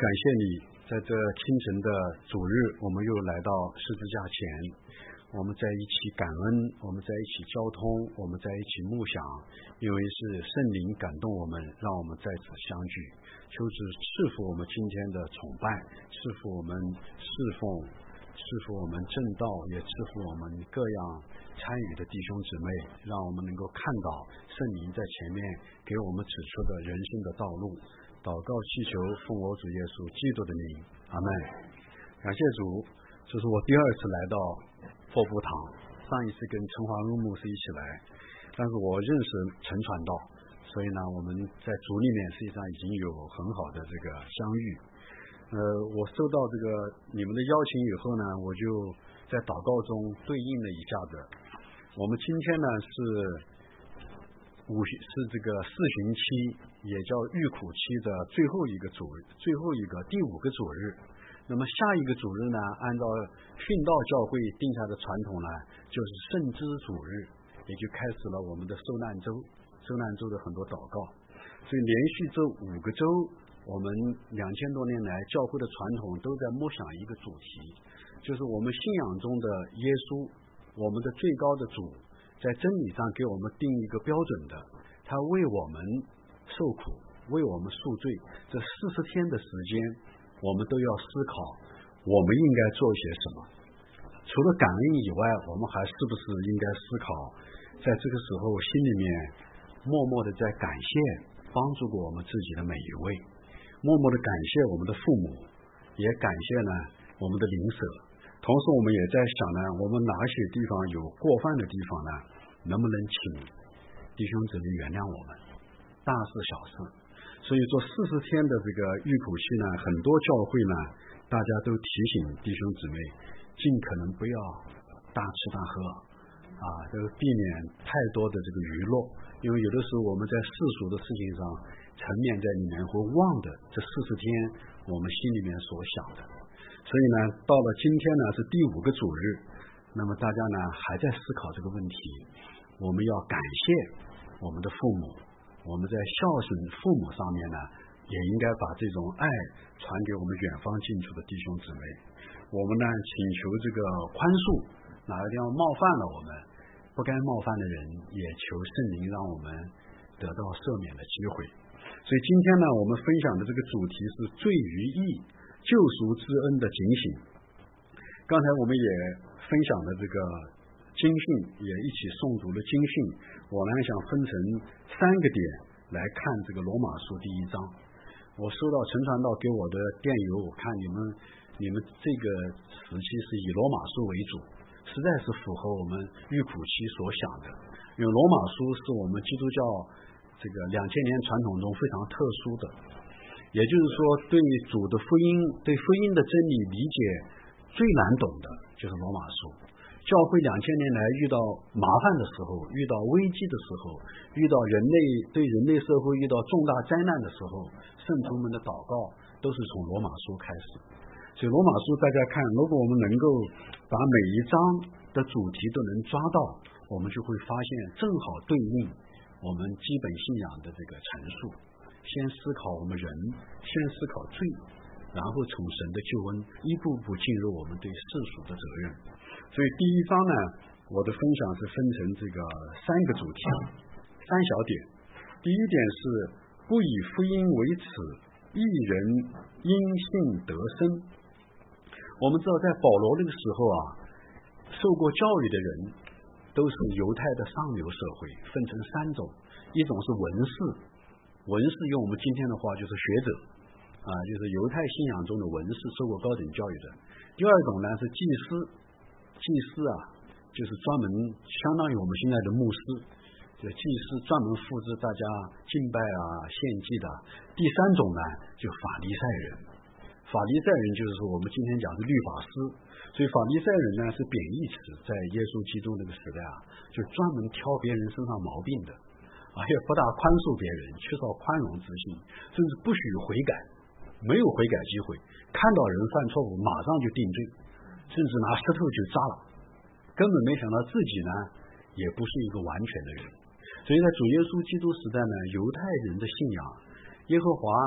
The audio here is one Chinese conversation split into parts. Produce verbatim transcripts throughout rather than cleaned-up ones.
感谢你，在这清晨的主日，我们又来到十字架前，我们在一起感恩，我们在一起交通，我们在一起默想，因为是圣灵感动我们，让我们在此相聚。求主赐福我们今天的崇拜，赐福我们侍奉，赐福我们正道，也赐福我们各样参与的弟兄姊妹，让我们能够看到圣灵在前面给我们指出的人生的道路。祷告祈求奉我主耶稣基督的名，阿们。感谢主，这是我第二次来到霍福堂，上一次跟陈华如牧师一起来，但是我认识陈传道，所以呢我们在主里面实际上已经有很好的这个相遇。呃，我收到这个你们的邀请以后呢，我就在祷告中对应了一下子。我们今天呢是五是这个四旬期，也叫预苦期的最后一个主日，最后一个第五个主日。那么下一个主日呢，按照训道教会定下的传统呢，就是圣枝主日，也就开始了我们的受难周，受难周的很多祷告。所以连续这五个周，我们两千多年来教会的传统都在默想一个主题，就是我们信仰中的耶稣，我们的最高的主，在真理上给我们定一个标准的，他为我们受苦，为我们赎罪，这四十天的时间，我们都要思考我们应该做些什么。除了感恩以外，我们还是不是应该思考，在这个时候心里面默默的在感谢帮助过我们自己的每一位，默默的感谢我们的父母，也感谢呢我们的邻舍。同时我们也在想呢，我们哪些地方有过犯的地方呢，能不能请弟兄姊妹原谅我们，大事小事。所以做四十天的这个预苦期呢，很多教会呢大家都提醒弟兄姊妹尽可能不要大吃大喝啊，这个避免太多的这个娱乐，因为有的时候我们在世俗的事情上沉湎在里面，会忘的这四十天我们心里面所想的。所以呢，到了今天呢是第五个主日，那么大家呢还在思考这个问题。我们要感谢我们的父母，我们在孝顺父母上面呢，也应该把这种爱传给我们远方近处的弟兄姊妹。我们呢请求这个宽恕，哪个地方冒犯了我们不该冒犯的人，也求圣灵让我们得到赦免的机会。所以今天呢，我们分享的这个主题是罪与义，救赎之恩的警醒。刚才我们也分享了这个经训，也一起诵读了经训。我呢想分成三个点来看这个罗马书第一章。我收到陈传道给我的电邮，我看你们你们这个时期是以罗马书为主，实在是符合我们预苦期所想的。因为罗马书是我们基督教这个两千年传统中非常特殊的，也就是说对主的福音，对福音的真理理解最难懂的就是罗马书。教会两千年来遇到麻烦的时候，遇到危机的时候，遇到人类对人类社会遇到重大灾难的时候，圣徒们的祷告都是从罗马书开始。所以罗马书大家看，如果我们能够把每一章的主题都能抓到，我们就会发现正好对应我们基本信仰的这个陈述。先思考我们人，先思考罪，然后从神的救恩一步步进入我们对世俗的责任。所以第一章呢，我的分享是分成这个三个主题，三小点。第一点是不以福音为耻，义人因信得生。我们知道在保罗那个时候啊，受过教育的人都是犹太的上流社会，分成三种，一种是文士，文士用我们今天的话就是学者啊，就是犹太信仰中的文士，受过高等教育的。第二种呢是祭司，祭司啊就是专门相当于我们现在的牧师，就祭司专门负责大家敬拜啊献祭的。第三种呢就法利赛人，法利赛人就是说我们今天讲是律法师，所以法利赛人呢是贬义词，在耶稣基督那个时代啊，就专门挑别人身上毛病的，而且不大宽恕别人，缺少宽容之心，甚至不许悔改，没有悔改机会，看到人犯错误马上就定罪，甚至拿石头就扎了，根本没想到自己呢也不是一个完全的人。所以在主耶稣基督时代呢，犹太人的信仰，耶和华拣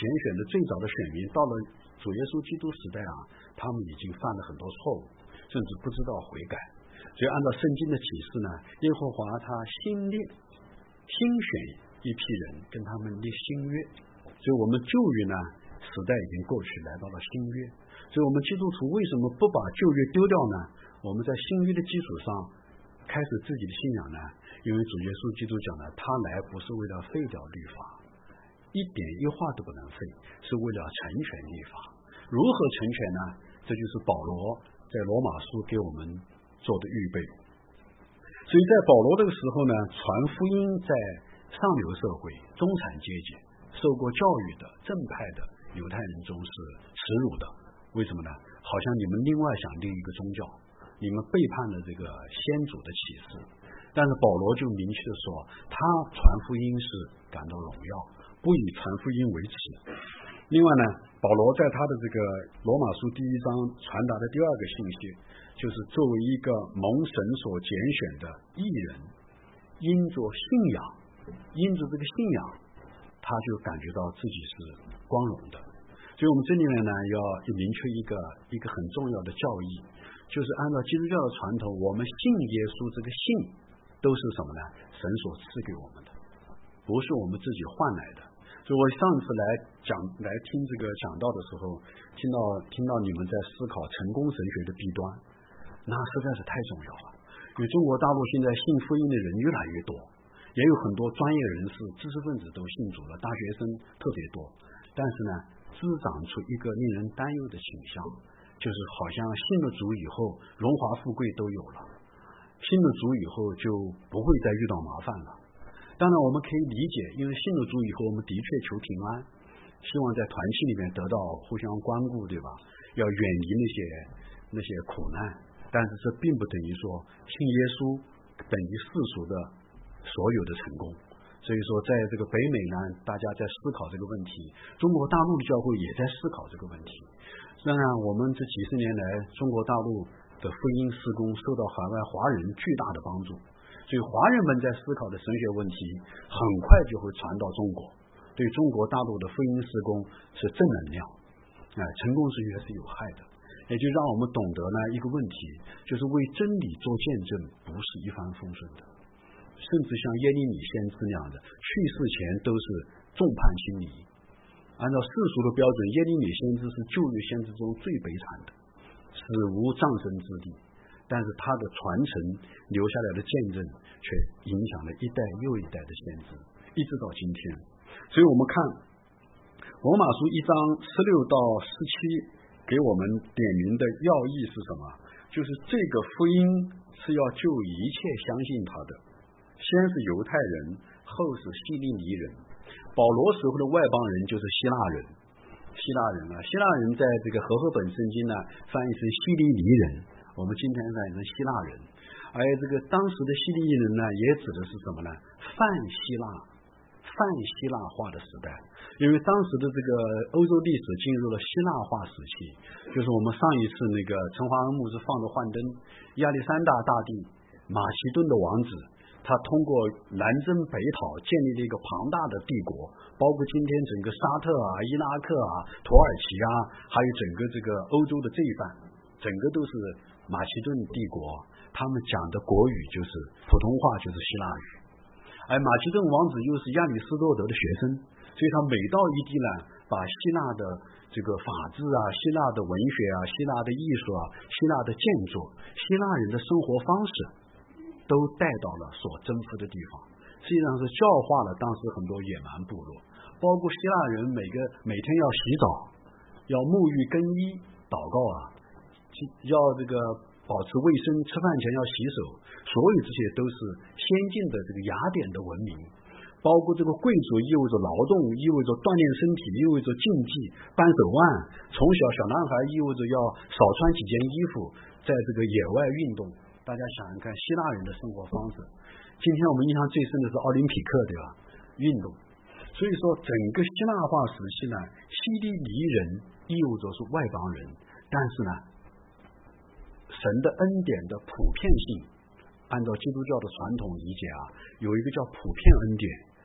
选的最早的选民，到了主耶稣基督时代啊，他们已经犯了很多错误，甚至不知道悔改。所以按照圣经的启示呢，耶和华他新列新选一批人跟他们立新约。所以我们旧约呢时代已经过去，来到了新约。所以我们基督徒为什么不把旧约丢掉呢？我们在新约的基础上开始自己的信仰呢？因为主耶稣基督讲呢，他来不是为了废掉律法，一点一画都不能废，是为了成全律法。如何成全呢？这就是保罗在罗马书给我们做的预备。所以在保罗这个时候呢，传福音在上流社会、中产阶级、受过教育的正派的犹太人中是耻辱的。为什么呢？好像你们另外想立一个宗教，你们背叛了这个先祖的启示。但是保罗就明确的说，他传福音是感到荣耀，不以传福音为耻。另外呢，保罗在他的这个罗马书第一章传达的第二个信息，就是作为一个蒙神所拣选的义人，因着信仰，因着这个信仰，他就感觉到自己是光荣的。所以我们这里面呢，要明确一个一个很重要的教义，就是按照基督教的传统，我们信耶稣这个信都是什么呢？神所赐给我们的，不是我们自己换来的。所以我上次来讲来听这个讲道的时候，听到听到你们在思考成功神学的弊端，那实在是太重要了。因为中国大陆现在信福音的人越来越多，也有很多专业人士、知识分子都信主了，大学生特别多。但是呢，滋长出一个令人担忧的倾向，就是好像信了主以后，荣华富贵都有了，信了主以后就不会再遇到麻烦了。当然我们可以理解，因为信了主以后，我们的确求平安，希望在团契里面得到互相关顾，对吧？要远离那些那些苦难。但是这并不等于说信耶稣等于世俗的所有的成功。所以说在这个北美呢，大家在思考这个问题，中国大陆的教会也在思考这个问题。当然我们这几十年来中国大陆的福音事工受到海外华人巨大的帮助，所以华人们在思考的神学问题很快就会传到中国，对中国大陆的福音事工是正能量，哎，成功是越是有害的。也就让我们懂得呢一个问题，就是为真理做见证不是一帆风顺的，甚至像耶利米先知那样的去世前都是众叛亲离。按照世俗的标准，耶利米先知是旧约先知中最悲惨的，死无葬身之地，但是他的传承留下来的见证却影响了一代又一代的先知，一直到今天。所以我们看罗马书一章十六到十七给我们点明的要义是什么？就是这个福音是要救一切相信他的，先是犹太人，后是希利尼人。保罗时候的外邦人就是希腊人，希腊人啊，希腊人在这个和合本圣经呢翻译成希利尼人，我们今天翻译成希腊人。而这个当时的希利尼人呢，也指的是什么呢？泛希腊、泛希腊化的时代。因为当时的这个欧洲历史进入了希腊化时期，就是我们上一次那个陈华恩牧师放的幻灯，亚历山大大帝马其顿的王子，他通过南征北讨建立了一个庞大的帝国，包括今天整个沙特啊、伊拉克啊、土耳其啊，还有整个这个欧洲的这一半，整个都是马其顿帝国，他们讲的国语就是普通话，就是希腊语。而马其顿王子又是亚里士多德的学生，所以他每到一地呢，把希腊的这个法治啊、希腊的文学啊、希腊的艺术啊、希腊的建筑、希腊人的生活方式都带到了所征服的地方，实际上是教化了当时很多野蛮部落，包括希腊人每个每天要洗澡、要沐浴更衣、祷告啊，要这个保持卫生，吃饭前要洗手，所有这些都是先进的这个雅典的文明。包括这个贵族意味着劳动，意味着锻炼身体，意味着竞技、扳手腕。从小小男孩意味着要少穿几件衣服，在这个野外运动。大家想想看，希腊人的生活方式。今天我们印象最深的是奥林匹克，对吧？运动。所以说，整个希腊化时期呢，希利尼人意味着是外邦人，但是呢，神的恩典的普遍性，按照基督教的传统理解啊，有一个叫普遍恩典，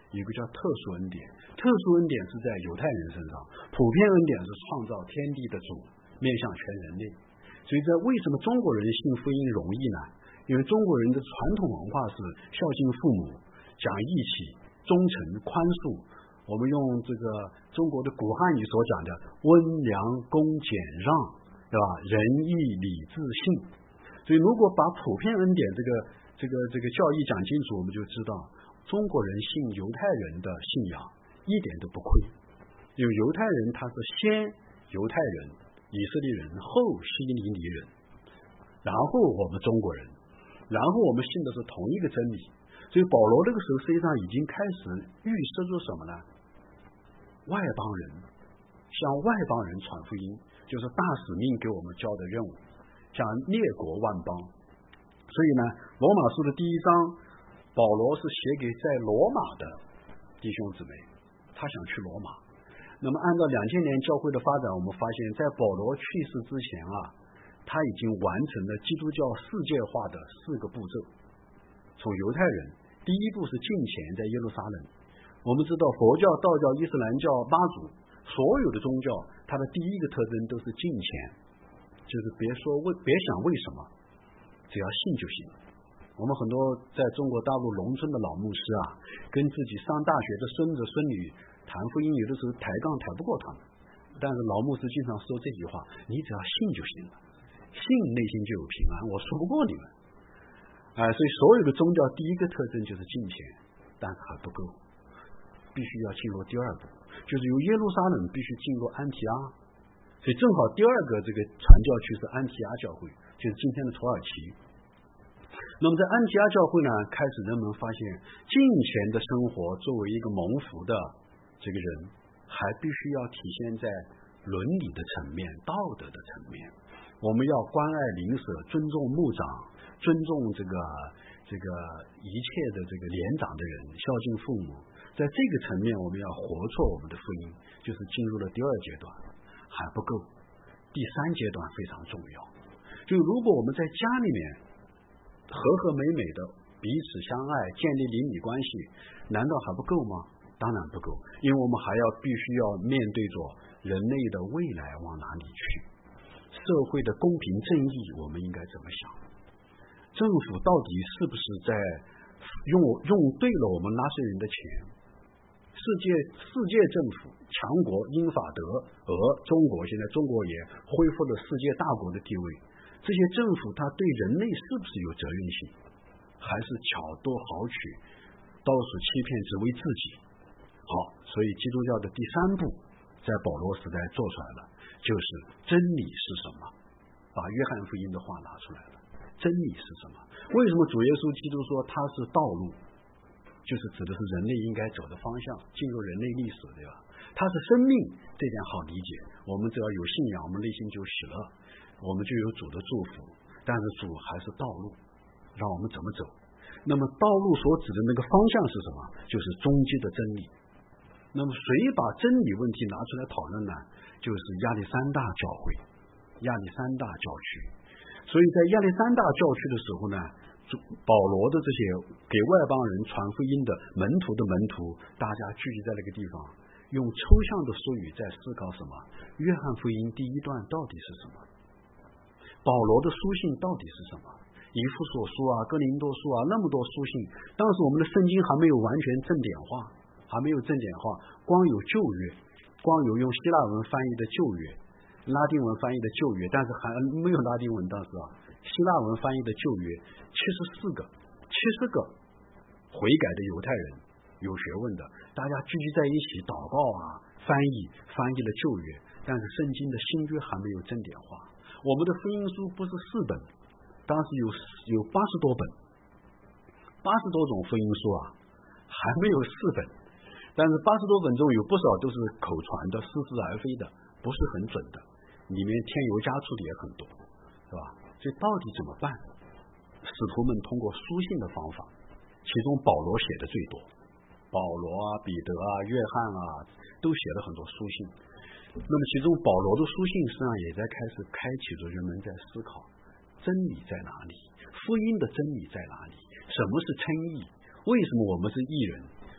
有个叫特殊恩典，特殊恩典是在犹太人身上，普遍恩典是创造天地的主，面向全人类。所以在为什么中国人信福音容易呢？因为中国人的传统文化是孝敬父母、讲义气、忠诚、宽恕，我们用这个中国的古汉语所讲的温良恭俭让，对吧？仁义礼智信。所以如果把普遍恩典这个这个这个教义讲清楚，我们就知道中国人信犹太人的信仰一点都不亏，因为犹太人他是先犹太人、以色列人，后希利尼人，然后我们中国人，然后我们信的是同一个真理。所以保罗那个时候实际上已经开始预示出什么呢？外邦人向外邦人传福音，就是大使命给我们交的任务，向列国万邦。所以呢，罗马书的第一章，保罗是写给在罗马的弟兄姊妹，他想去罗马。那么按照两千年教会的发展，我们发现在保罗去世之前啊，他已经完成了基督教世界化的四个步骤。从犹太人，第一步是敬虔在耶路撒冷。我们知道佛教、道教、伊斯兰教、妈祖，所有的宗教，它的第一个特征都是敬虔，就是别说为，别想为什么，只要信就行。我们很多在中国大陆农村的老牧师啊，跟自己上大学的孙子孙女谈福音，有的时候抬杠抬不过他们，但是老牧师经常说这句话：你只要信就行了，信内心就有平安，我说不过你们。哎，所以所有的宗教第一个特征就是敬虔，但是还不够，必须要进入第二步，就是由耶路撒冷必须进入安提阿。所以正好第二个这个传教区是安提阿教会，就是今天的土耳其。那么在安提阿教会呢，开始人们发现敬虔的生活作为一个蒙福的这个人，还必须要体现在伦理的层面、道德的层面。我们要关爱邻舍，尊重牧长，尊重这个这个一切的这个年长的人，孝敬父母。在这个层面，我们要活出我们的福音，就是进入了第二阶段，还不够。第三阶段非常重要，就如果我们在家里面和和美美的彼此相爱，建立邻里关系，难道还不够吗？当然不够，因为我们还要必须要面对着人类的未来往哪里去，社会的公平正义我们应该怎么想，政府到底是不是在用用对了我们纳税人的钱，世界世界政府强国英法德俄中国，现在中国也恢复了世界大国的地位，这些政府它对人类是不是有责任心，还是巧夺豪取，到处欺骗只为自己？好，所以基督教的第三步在保罗时代做出来了，就是真理是什么，把约翰福音的话拿出来了。真理是什么？为什么主耶稣基督说他是道路，就是指的是人类应该走的方向，进入人类历史，对吧？他是生命，这点好理解，我们只要有信仰，我们内心就喜乐，我们就有主的祝福。但是主还是道路，让我们怎么走？那么道路所指的那个方向是什么？就是终极的真理。那么谁把真理问题拿出来讨论呢？就是亚历山大教会，亚历山大教区。所以在亚历山大教区的时候呢，保罗的这些给外邦人传福音的门徒的门徒，大家聚集在那个地方，用抽象的术语在思考什么？约翰福音第一段到底是什么？保罗的书信到底是什么？以弗所书啊、哥林多书啊，那么多书信，当时我们的圣经还没有完全正典化，还没有正典化，光有旧约，光有用希腊文翻译的旧约，拉丁文翻译的旧约，但是还没有拉丁文，当时啊，希腊文翻译的旧约七十四个，七十个悔改的犹太人，有学问的，大家聚集在一起祷告啊，翻译翻译了旧约，但是圣经的新约还没有正典化。我们的福音书不是四本，当时有有八十多本，八十多种福音书啊，还没有四本，但是八十多本中有不少都是口传的，似是而非的，不是很准的，里面添油加醋的也很多，是吧？所以到底怎么办？使徒们通过书信的方法，其中保罗写的最多，保罗啊、彼得啊、约翰啊都写了很多书信。那么其中保罗的书信实际上也在开始开启着人们在思考真理在哪里，福音的真理在哪里，什么是称义，为什么我们是义人，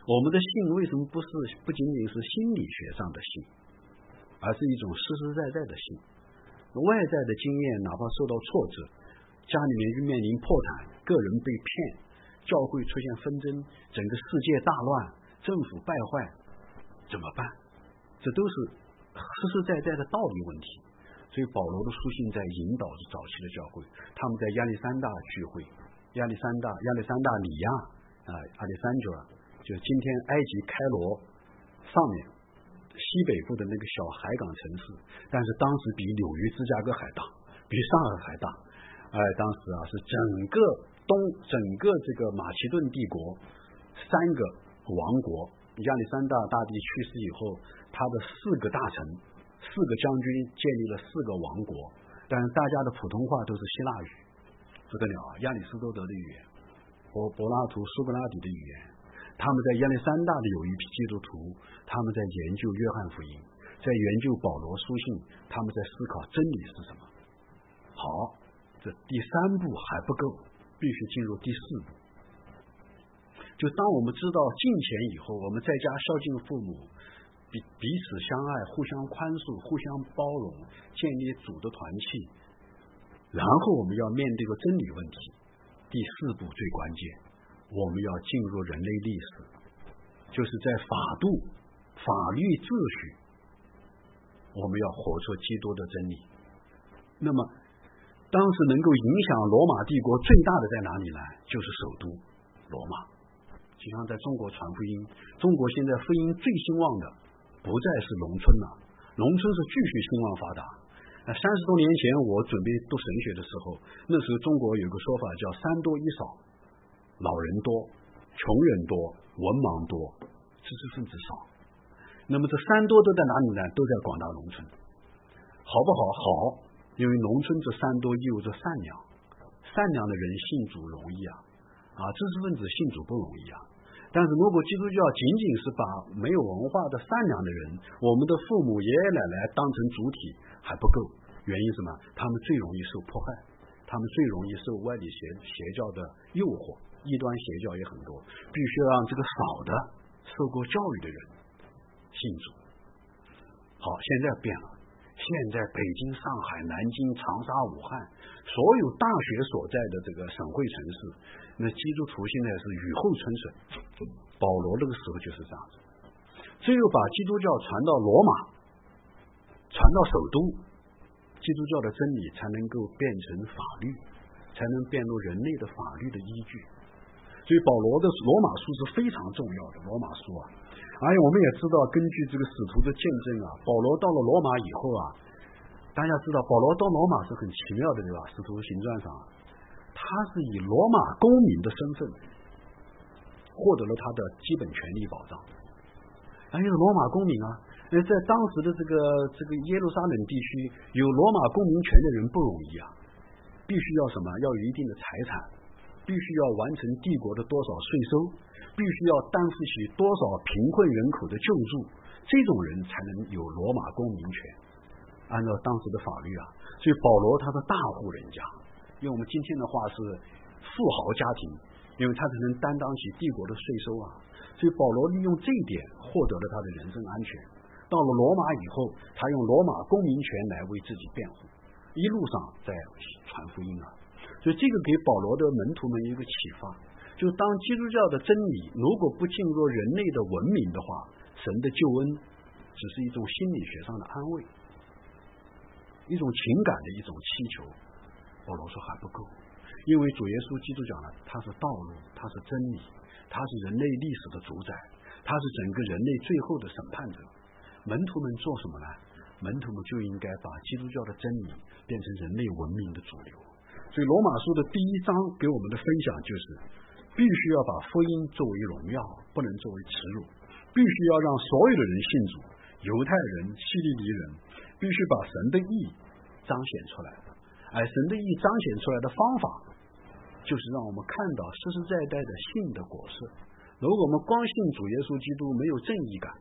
我们的信为什么不是不仅仅是心理学上的信，而是一种实实在在的信？外在的经验哪怕受到挫折，家里面面临破产，个人被骗，教会出现纷争，整个世界大乱，政府败坏，怎么办？这都是实实在在的道理问题。所以保罗的书信在引导着早期的教会，他们在亚历山大聚会，亚历山大亚历山大里亚啊，亚历山大就是今天埃及开罗上面西北部的那个小海港城市，但是当时比纽约、芝加哥还大，比上海还大。哎，当时啊是整个东整个这个马其顿帝国三个王国，亚历山大大帝去世以后，他的四个大臣、四个将军建立了四个王国，但是大家的普通话都是希腊语，不得了啊！亚里士多德的语言，柏柏拉图、苏格拉底的语言。他们在亚历山大的有一批基督徒，他们在研究约翰福音，在研究保罗书信，他们在思考真理是什么。好，这第三步还不够，必须进入第四步。就当我们知道敬虔以后，我们在家孝敬父母，彼彼此相爱，互相宽恕，互相包容，建立主的团契，然后我们要面对个真理问题。第四步最关键，我们要进入人类历史，就是在法度、法律秩序，我们要活出基督的真理。那么当时能够影响罗马帝国最大的在哪里呢？就是首都罗马。就像在中国传福音，中国现在福音最兴旺的不再是农村了，农村是继续兴旺发达。三十多年前我准备读神学的时候，那时候中国有个说法叫三多一少，老人多，穷人多，文盲多，知识分子少。那么这三多都在哪里呢？都在广大农村。好不好？好，因为农村这三多意味着善良，善良的人信主容易啊，啊，知识分子信主不容易啊。但是如果基督教仅仅是把没有文化的善良的人，我们的父母爷爷奶奶当成主体还不够。原因什么？他们最容易受迫害，他们最容易受外地邪邪教的诱惑，异端邪教也很多，必须要让这个少的受过教育的人信主。好，现在变了，现在北京、上海、南京、长沙、武汉所有大学所在的这个省会城市，那基督徒现在是雨后春笋。保罗那个时候就是这样子，只有把基督教传到罗马，传到首都，基督教的真理才能够变成法律，才能变入人类的法律的依据。所以保罗的罗马书是非常重要的，罗马书啊。而且我们也知道，根据这个使徒的见证啊，保罗到了罗马以后啊，大家知道保罗到罗马是很奇妙的，对吧？使徒行传上，他是以罗马公民的身份获得了他的基本权利保障。而且是罗马公民啊，在当时的这个这个耶路撒冷地区，有罗马公民权的人不容易啊，必须要什么？要有一定的财产，必须要完成帝国的多少税收，必须要担负起多少贫困人口的救助，这种人才能有罗马公民权。按照当时的法律啊，所以保罗他是大户人家，用我们今天的话是富豪家庭，因为他才能担当起帝国的税收啊。所以保罗利用这一点获得了他的人身安全。到了罗马以后，他用罗马公民权来为自己辩护，一路上在传福音啊。所以这个给保罗的门徒们一个启发，就当基督教的真理如果不进入人类的文明的话，神的救恩只是一种心理学上的安慰，一种情感的一种祈求。保罗说还不够，因为主耶稣基督讲了，他是道路，他是真理，他是人类历史的主宰，他是整个人类最后的审判者。门徒们做什么呢？门徒们就应该把基督教的真理变成人类文明的主流。所以罗马书的第一章给我们的分享就是，必须要把福音作为荣耀，不能作为耻辱，必须要让所有的人信主，犹太人、希利尼人，必须把神的义彰显出来。而神的义彰显出来的方法，就是让我们看到实实在在的信的果实。如果我们光信主耶稣基督，没有正义感，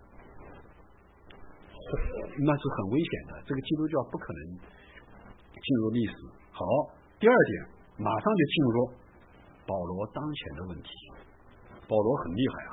那是很危险的，这个基督教不可能进入历史。好，第二点，马上就进入保罗当前的问题。保罗很厉害啊，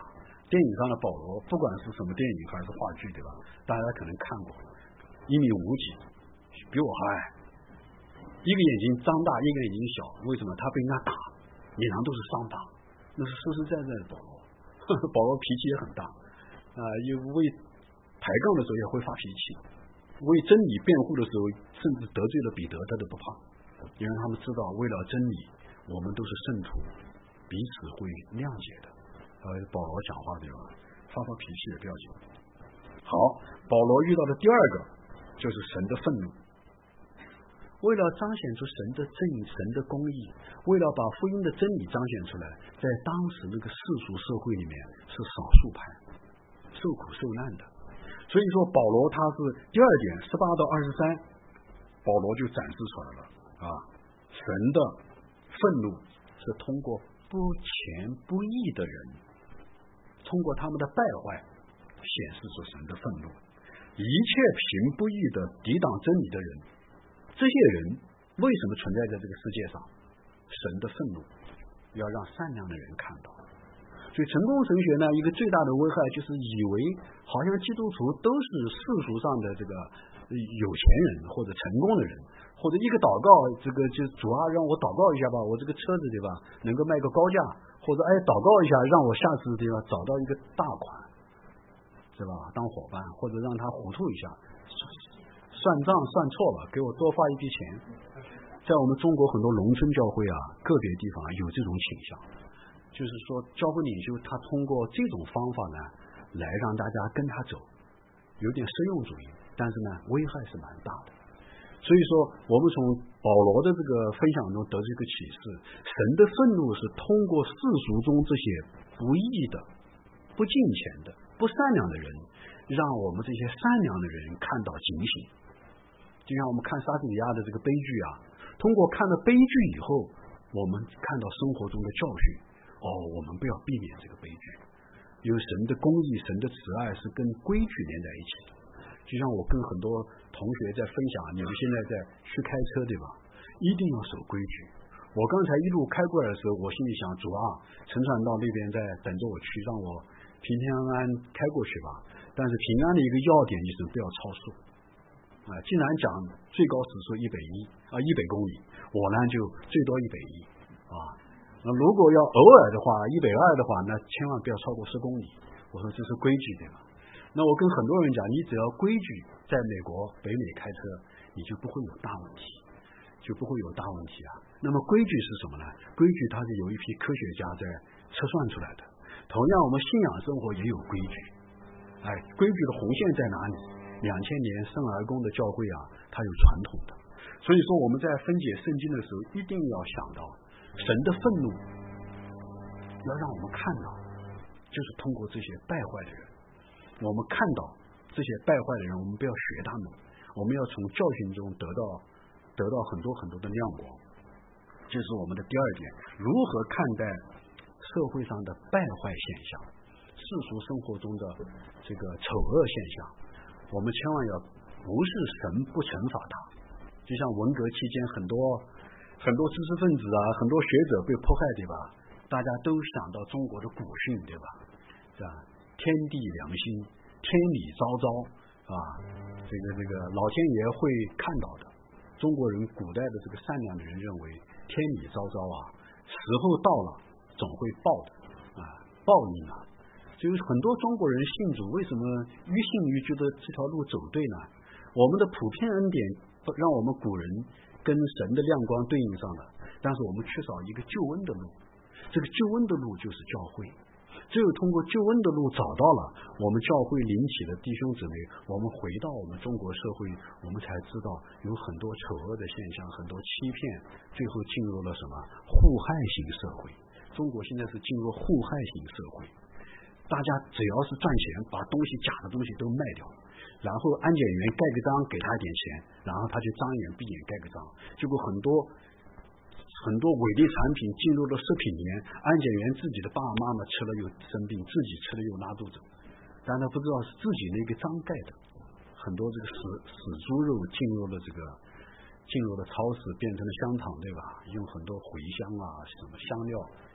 电影上的保罗，不管是什么电影还是话剧，对吧？大家可能看过，一米五几，比我还矮，一个眼睛张大，一个眼睛小。为什么？他被人家打，脸上都是伤疤，那是实实在在的保罗。保罗脾气也很大啊、呃，也为抬杠的时候也会发脾气，为真理辩护的时候，甚至得罪了彼得，他都不怕，因为他们知道，为了真理，我们都是圣徒，彼此会谅解的。呃，保罗讲话对吧？发发脾气也不要紧。好，保罗遇到的第二个就是神的愤怒。为了彰显出神的正义、神的公义，为了把福音的真理彰显出来，在当时那个世俗社会里面是少数派，受苦受难的。所以说，保罗他是第二点，十八到二十三，保罗就展示出来了啊，神的愤怒是通过不虔不义的人，通过他们的败坏显示出神的愤怒。一切凭不义的抵挡真理的人，这些人为什么存在在这个世界上？神的愤怒要让善良的人看到。所以成功神学呢，一个最大的危害就是以为好像基督徒都是世俗上的这个有钱人或者成功的人，或者一个祷告，这个就主啊让我祷告一下吧，我这个车子对吧能够卖个高价，或者哎祷告一下让我下次对吧找到一个大款，是吧当伙伴，或者让他糊涂一下，算账算错了给我多发一笔钱。在我们中国很多农村教会啊，个别地方有这种倾向，就是说教会领袖他通过这种方法呢来让大家跟他走，有点实用主义，但是呢危害是蛮大的。所以说我们从保罗的这个分享中得出一个启示，神的愤怒是通过世俗中这些不义的、不敬虔的、不善良的人，让我们这些善良的人看到警醒。就像我们看莎士比亚的这个悲剧啊，通过看了悲剧以后，我们看到生活中的教训。哦，我们不要避免这个悲剧，因为神的公义、神的慈爱是跟规矩连在一起的。就像我跟很多同学在分享，你们现在在去开车对吧？一定要守规矩。我刚才一路开过来的时候，我心里想，主啊，陈传道那边在等着我去，让我平平安安开过去吧。但是平安的一个要点就是不要超速啊。既然讲最高时速一百一啊一百公里，我呢就最多一百一啊。那如果要偶尔的话，一百二的话，那千万不要超过十公里。我说这是规矩对吧？那我跟很多人讲，你只要规矩，在美国北美开车，你就不会有大问题，就不会有大问题啊。那么规矩是什么呢？规矩它是有一批科学家在测算出来的。同样，我们信仰生活也有规矩。哎，规矩的红线在哪里？两千年圣而公的教会啊，它有传统的。所以说我们在分解圣经的时候，一定要想到神的愤怒，要让我们看到，就是通过这些败坏的人。我们看到这些败坏的人，我们不要学他们，我们要从教训中得到得到很多很多的亮光。这是我们的第二点，如何看待社会上的败坏现象，世俗生活中的这个丑恶现象。我们千万要不是神不惩罚他，就像文革期间很多很多知识分子啊，很多学者被迫害对吧？大家都想到中国的古训对吧？是吧？天地良心，天理昭昭啊，这个这个老天爷会看到的。中国人古代的这个善良的人认为天理昭昭啊，时候到了总会报的啊，报应啊。所以很多中国人信主，为什么愈信愈觉得这条路走对呢？我们的普遍恩典让我们古人跟神的亮光对应上了，但是我们缺少一个救恩的路。这个救恩的路就是教会。只有通过救恩的路找到了，我们教会领起的弟兄姊妹，我们回到我们中国社会，我们才知道有很多丑恶的现象，很多欺骗，最后进入了什么互害型社会。中国现在是进入互害型社会，大家只要是赚钱，把东西假的东西都卖掉，然后安检员盖个章给他一点钱，然后他就张眼闭眼盖个章，结果很多很多伪劣产品进入了食品里面，安检员自己的爸爸妈妈吃了又生病，自己吃了又拉肚子，但他不知道是自己那个章盖的。很多这个死死猪肉进入了这个进入了超市，变成了香肠对吧？用很多茴香啊什么香料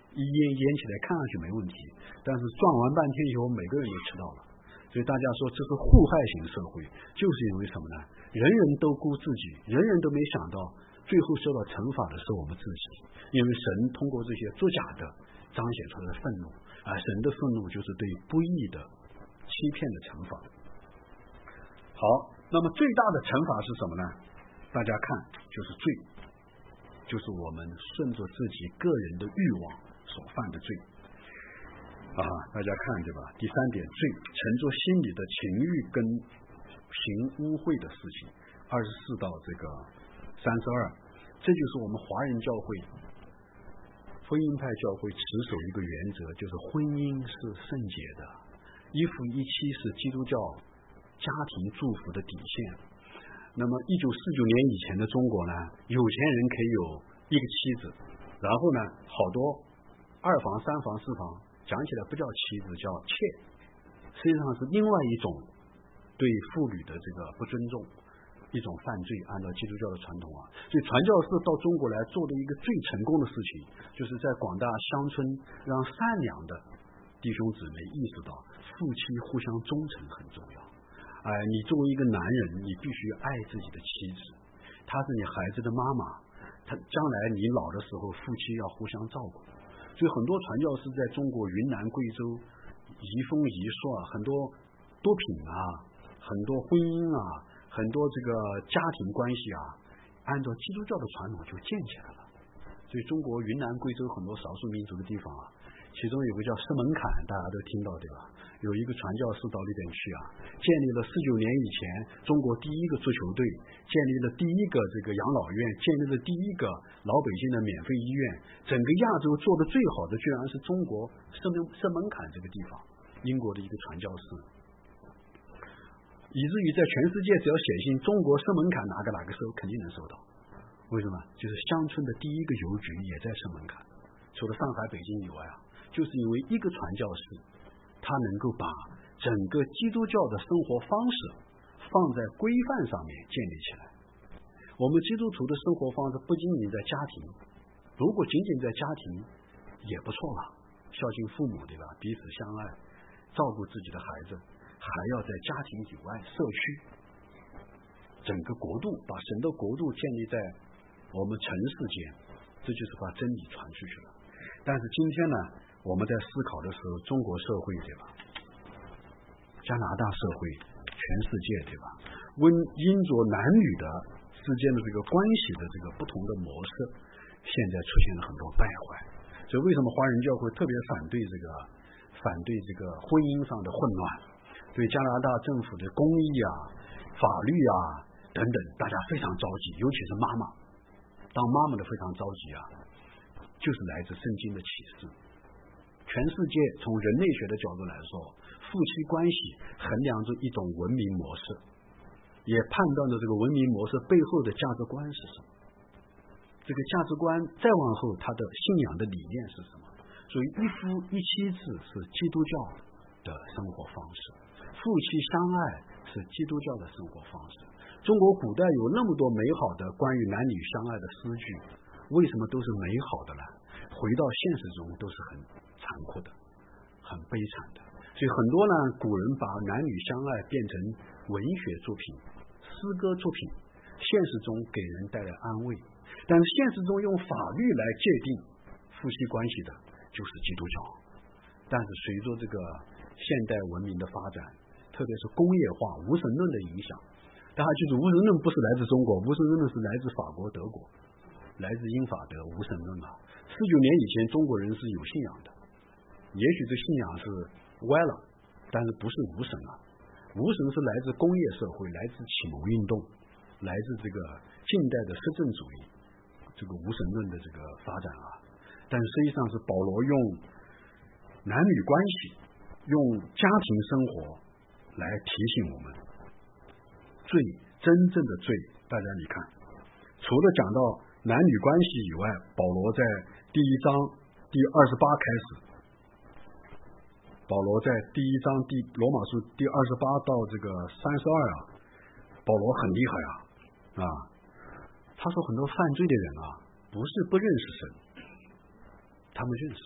一腌腌起来看上去没问题，但是撞完半天以后，每个人都吃到了。所以大家说这是祸害型社会，就是因为什么呢？人人都顾自己，人人都没想到最后受到惩罚的是我们自己，因为神通过这些作假的彰显出来的愤怒，而神的愤怒就是对不义的欺骗的惩罚。好，那么最大的惩罚是什么呢？大家看，就是罪，就是我们顺着自己个人的欲望所犯的罪啊，大家看对吧？第三点，罪乘着心里的情欲跟行污秽的事情，二十四到这个三十二，这就是我们华人教会福音派教会持守一个原则，就是婚姻是圣洁的，一夫一妻是基督教家庭祝福的底线。那么一九四九年以前的中国呢，有钱人可以有一个妻子，然后呢好多二房三房四房，讲起来不叫妻子，叫妾，实际上是另外一种对妇女的这个不尊重，一种犯罪，按照基督教的传统啊。所以传教士到中国来做的一个最成功的事情，就是在广大乡村让善良的弟兄姊妹意识到夫妻互相忠诚很重要。哎、呃，你作为一个男人，你必须爱自己的妻子，她是你孩子的妈妈，她将来你老的时候，夫妻要互相照顾。所以很多传教士在中国云南、贵州移风移树啊，很多多品啊，很多婚姻啊，很多这个家庭关系啊，按照基督教的传统就建起来了。所以中国云南、贵州很多少数民族的地方啊，其中有个叫石门坎，大家都听到对吧？有一个传教士到那边去啊，建立了四九年以前中国第一个足球队，建立了第一个这个养老院，建立了第一个老百姓的免费医院，整个亚洲做的最好的居然是中国石门石门坎这个地方，英国的一个传教士，以至于在全世界只要写信中国石门坎哪个哪个收，肯定能收到。为什么？就是乡村的第一个邮局也在石门坎，除了上海、北京以外啊，就是因为一个传教士，他能够把整个基督教的生活方式放在规范上面建立起来。我们基督徒的生活方式不仅仅在家庭，如果仅仅在家庭也不错了，孝敬父母对吧？彼此相爱，照顾自己的孩子，还要在家庭以外社区，整个国度，把神的国度建立在我们尘世间，这就是把真理传出去了。但是今天呢，我们在思考的时候，中国社会对吧？加拿大社会，全世界对吧？因因着男女的之间的这个关系的这个不同的模式，现在出现了很多败坏。所以为什么华人教会特别反对这个反对这个婚姻上的混乱？对加拿大政府的公义啊、法律啊等等，大家非常着急，尤其是妈妈，当妈妈的非常着急啊，就是来自圣经的启示。全世界从人类学的角度来说，夫妻关系衡量着一种文明模式，也判断着这个文明模式背后的价值观是什么。这个价值观再往后，他的信仰的理念是什么？所以一夫一妻制是基督教的生活方式，夫妻相爱是基督教的生活方式。中国古代有那么多美好的关于男女相爱的诗句，为什么都是美好的呢？回到现实中都是很残酷的，很悲惨的。所以很多呢，古人把男女相爱变成文学作品、诗歌作品，现实中给人带来安慰。但是现实中用法律来界定夫妻关系的，就是基督教。但是随着这个现代文明的发展，特别是工业化、无神论的影响，大家记住，无神论不是来自中国，无神论是来自法国、德国，来自英法德无神论啊。四九年以前，中国人是有信仰的，也许这信仰是歪了，但是不是无神啊。无神是来自工业社会，来自启蒙运动，来自这个近代的实证主义，这个无神论的这个发展啊。但实际上是保罗用男女关系，用家庭生活来提醒我们，罪真正的罪，大家你看，除了讲到男女关系以外，保罗在第一章第二十八开始，保罗在第一章第罗马书第二十八到这个三十二啊，保罗很厉害啊啊，他说很多犯罪的人啊，不是不认识神，他们认识。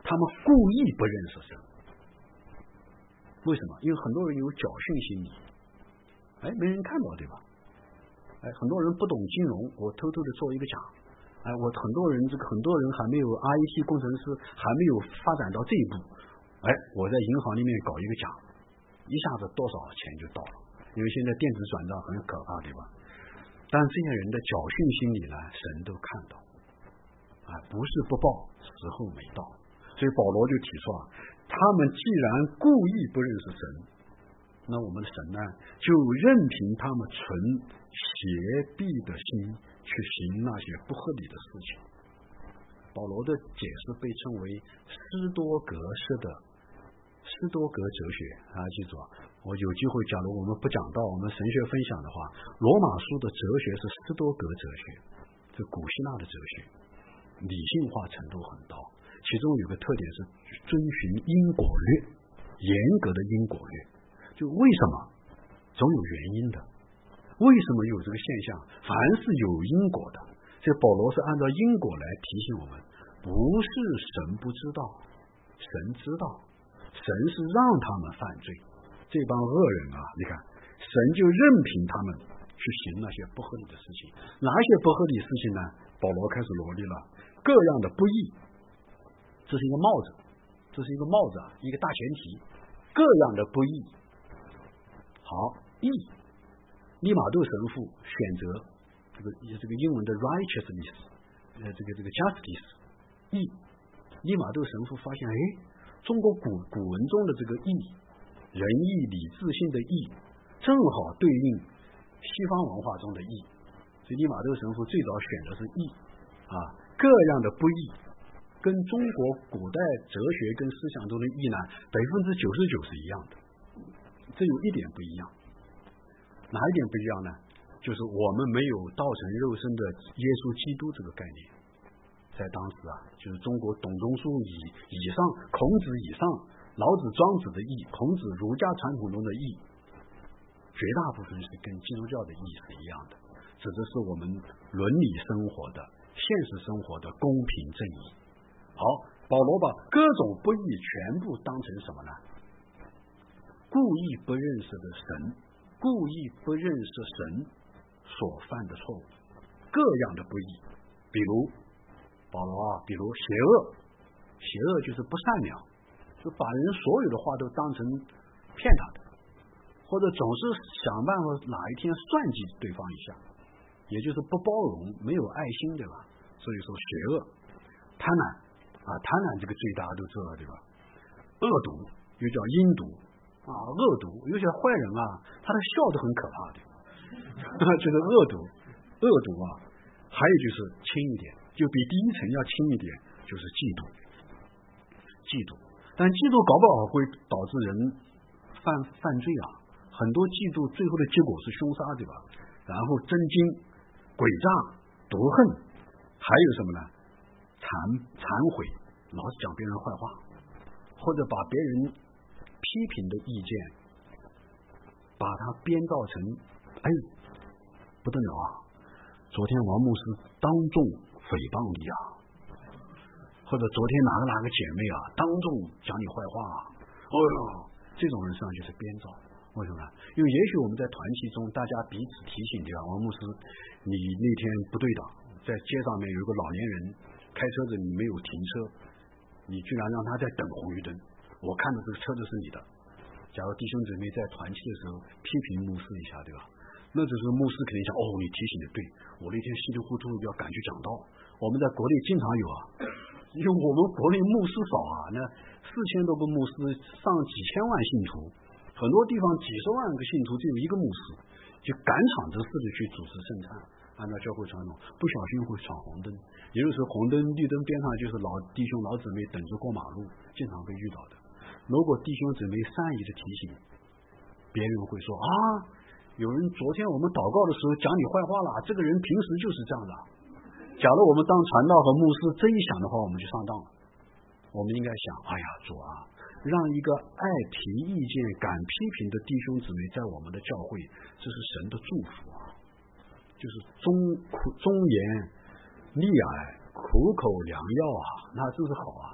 他们故意不认识神。为什么？因为很多人有侥幸心理，哎，没人看到，对吧？哎，很多人不懂金融，我偷偷的做一个假。哎，我很多人这个很多人还没有 I T 工程师，还没有发展到这一步。哎，我在银行里面搞一个假，一下子多少钱就到了。因为现在电子转账很可怕，对吧？但这些人的侥幸心理呢，神都看到。啊，不是不报，时候没到。所以保罗就提出啊，他们既然故意不认识神，那我们的神呢，就任凭他们存邪僻的心去行那些不合理的事情。保罗的解释被称为斯多格式的斯多格哲学啊，记住啊，我有机会，假如我们不讲到我们神学分享的话，罗马书的哲学是斯多格哲学，是古希腊的哲学，理性化程度很高，其中有个特点是遵循因果律，严格的因果律。就为什么总有原因的，为什么有这个现象？凡是有因果的，这保罗是按照因果来提醒我们，不是神不知道，神知道，神是让他们犯罪。这帮恶人啊，你看，神就任凭他们去行那些不合理的事情。哪些不合理事情呢？保罗开始罗列了各样的不义，这是一个帽子，这是一个帽子啊，一个大前提，各样的不义。好，义，利玛窦神父选择这个这个英文的 righteousness， 呃，这个这个 justice， 义。利玛窦神父发现，哎，中国古古文中的这个义，仁义礼智信的义，正好对应西方文化中的义。所以利玛窦神父最早选的是义啊，各样的不义，跟中国古代哲学跟思想中的义呢，百分之九十九是一样的。这有一点不一样，哪一点不一样呢？就是我们没有道成肉身的耶稣基督这个概念。在当时啊，就是中国董仲舒以以上，孔子以上，老子庄子的义，孔子儒家传统中的义，绝大部分是跟基督教的义是一样的，指的是我们伦理生活的、现实生活的公平正义。好，保罗把各种不义全部当成什么呢？故意不认识的神，故意不认识神所犯的错误，各样的不义。比如保罗啊，比如邪恶，邪恶就是不善良，就把人所有的话都当成骗他的，或者总是想办法哪一天算计对方一下，也就是不包容，没有爱心，对吧？所以说邪恶。贪婪啊，贪婪这个罪大家都知道，对吧？恶毒又叫阴毒啊，恶毒，有些坏人啊，他的笑都很可怕的，就是恶毒，恶毒啊。还有就是轻一点，就比第一层要轻一点，就是嫉妒，嫉妒。但嫉妒搞不好会导致人犯犯罪啊，很多嫉妒最后的结果是凶杀，对吧？然后真经、诡诈、毒恨，还有什么呢？忏忏悔，老是讲别人坏话，或者把别人批评的意见，把它编造成，哎，不得了啊！昨天王牧师当众诽谤你啊，或者昨天哪个哪个姐妹啊，当众讲你坏话啊，哦哟，这种人实际上就是编造。为什么呢？因为也许我们在团契中，大家彼此提醒，对吧？王牧师，你那天不对的，在街上面有一个老年人开车子，你没有停车，你居然让他在等红绿灯，我看到这个车子是你的。假如弟兄姊妹在团契的时候批评牧师一下，对吧？那只是牧师肯定想，哦，你提醒的对，我那天稀里糊涂要赶去讲道。我们在国内经常有啊，因为我们国内牧师少啊，那四千多个牧师，上几千万信徒，很多地方几十万个信徒只有一个牧师，就赶场子似的去主持圣餐，按照教会传统，不小心会闯红灯，也就是红灯绿灯边上就是老弟兄老姊妹等着过马路，经常被遇到的。如果弟兄姊妹善意的提醒，别人会说啊，有人昨天我们祷告的时候讲你坏话了，这个人平时就是这样的。假如我们当传道和牧师这一想的话，我们就上当了。我们应该想，哎呀，主啊，让一个爱提意见、敢批评的弟兄姊妹在我们的教会，这是神的祝福啊！就是忠忠言逆耳，苦口良药啊，那真是好啊！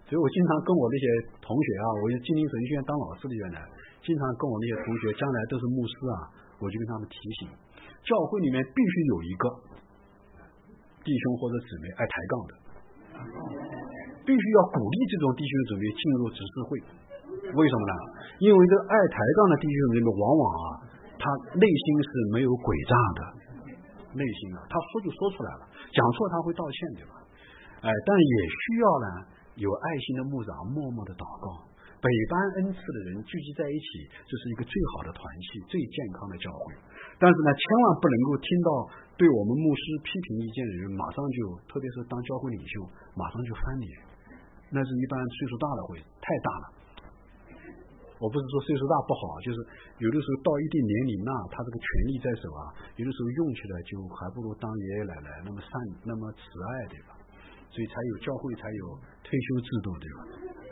所以我经常跟我那些同学啊，我是金陵神学院当老师的原来，经常跟我那些同学，将来都是牧师啊，我就跟他们提醒，教会里面必须有一个弟兄或者姊妹爱抬杠的，必须要鼓励这种弟兄姊妹进入执事会。为什么呢？因为这个爱抬杠的弟兄姊妹往往啊，他内心是没有诡诈的，内心啊，他说就说出来了，讲错他会道歉，对吧？哎，但也需要呢有爱心的牧长默默的祷告。百般恩赐的人聚集在一起，这是一个最好的团契，最健康的教会。但是呢，千万不能够听到对我们牧师批评意见的人，马上就，特别是当教会领袖，马上就翻脸。那是一般岁数大的会，太大了。我不是说岁数大不好，就是有的时候到一定年龄那他这个权力在手啊，有的时候用起来就还不如当爷爷奶奶那么善，那么慈爱，对吧？所以才有教会，才有退休制度，对吧？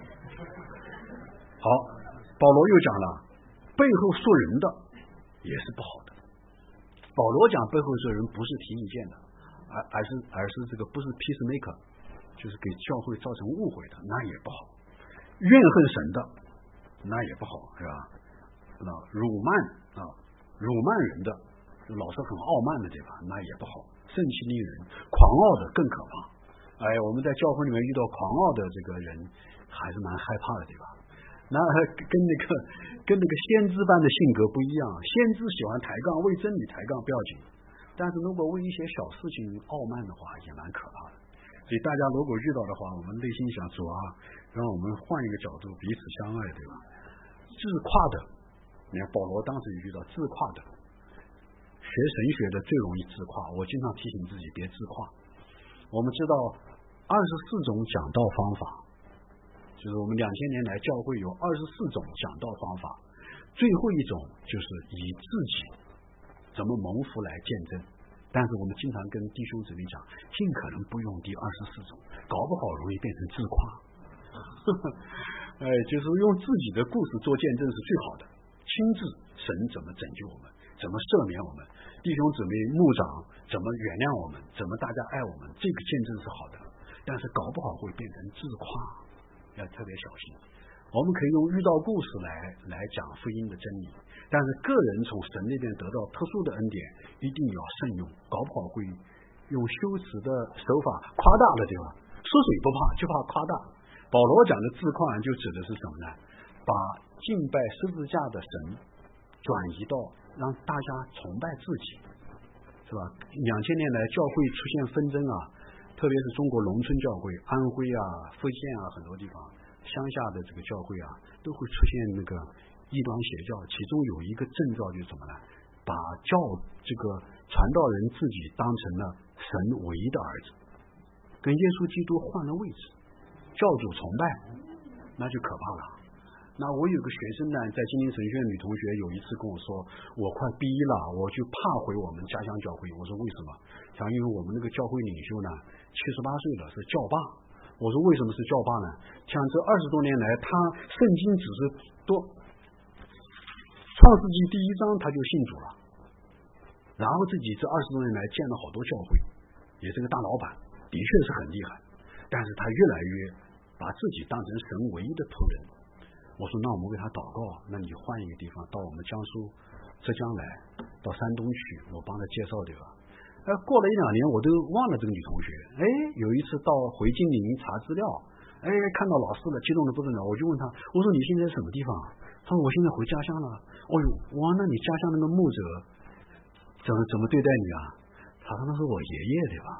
好，保罗又讲了，背后说人的也是不好的。保罗讲背后说人不是提意见的，而而是而是这个不是 peacemaker， 就是给教会造成误会的，那也不好。怨恨神的，那也不好，是吧？那辱骂啊，辱骂人的，老是很傲慢的，对吧？那也不好。盛气凌人，狂傲的更可怕。哎，我们在教会里面遇到狂傲的这个人，还是蛮害怕的，对吧？那跟那个跟那个先知般的性格不一样，先知喜欢抬杠，为真理抬杠不要紧，但是如果为一些小事情傲慢的话，也蛮可怕的。所以大家如果遇到的话，我们内心想主啊，让我们换一个角度，彼此相爱，对吧？自夸的，你看保罗当时也遇到自夸的，学神学的最容易自夸。我经常提醒自己别自夸。我们知道二十四种讲道方法，就是我们两千年来教会有二十四种讲道方法，最后一种就是以自己怎么蒙福来见证。但是我们经常跟弟兄姊妹讲，尽可能不用第二十四种，搞不好容易变成自夸。哎，就是用自己的故事做见证是最好的，亲自神怎么拯救我们，怎么赦免我们，弟兄姊妹牧长怎么原谅我们，怎么大家爱我们，这个见证是好的。但是搞不好会变成自夸，要特别小心。我们可以用遇到故事来来讲福音的真理，但是个人从神那边得到特殊的恩典，一定要慎用，搞不好会用修辞的手法夸大了，对吧？缩水不怕，就怕夸大。保罗讲的自夸就指的是什么呢？把敬拜十字架的神转移到让大家崇拜自己，是吧？两千年来教会出现纷争啊，特别是中国农村教会，安徽啊、福建啊很多地方乡下的这个教会啊，都会出现那个异端邪教，其中有一个症状就是什么呢？把教这个传道人自己当成了神唯一的儿子，跟耶稣基督换了位置，教主崇拜，那就可怕了。那我有个学生呢，在金陵神学院女同学有一次跟我说，我快逼了，我就怕回我们家乡教会。我说为什么？他因为我们那个教会领袖呢，七十八岁了，是教霸。我说为什么是教霸呢？像这二十多年来，他圣经只是多，创世纪第一章他就信主了，然后自己这二十多年来建了好多教会，也是个大老板，的确是很厉害。但是他越来越把自己当成神唯一的仆人。我说那我们为他祷告，那你换一个地方，到我们江苏、浙江来，到山东去，我帮他介绍，对吧？哎，过了一两年，我都忘了这个女同学。哎，有一次到回金陵查资料，哎，看到老师了，激动的不得了。我就问他，我说你现在什么地方？他说我现在回家乡了。哦呦，哇，那你家乡那个牧者怎么怎么对待你啊？他说那是我爷爷，对吧？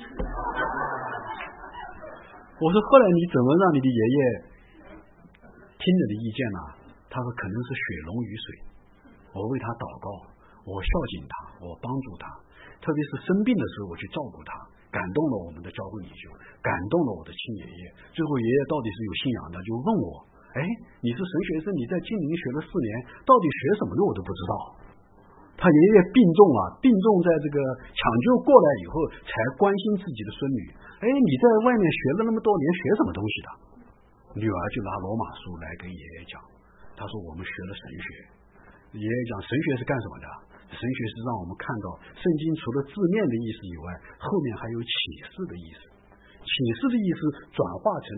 我说后来你怎么让你的爷爷听你的意见呢？他说可能是血浓于水，我为他祷告，我孝敬他，我帮助他，特别是生病的时候我去照顾他，感动了我们的教会领袖，感动了我的亲爷爷。最后爷爷到底是有信仰的，就问我，哎，你是神学生，你在金陵学了四年，到底学什么的我都不知道。他爷爷病重啊，病重在这个抢救过来以后才关心自己的孙女。哎，你在外面学了那么多年，学什么东西的？女儿就拿罗马书来跟爷爷讲，他说我们学了神学。爷爷讲神学是干什么的？神学是让我们看到圣经除了字面的意思以外，后面还有启示的意思。启示的意思转化成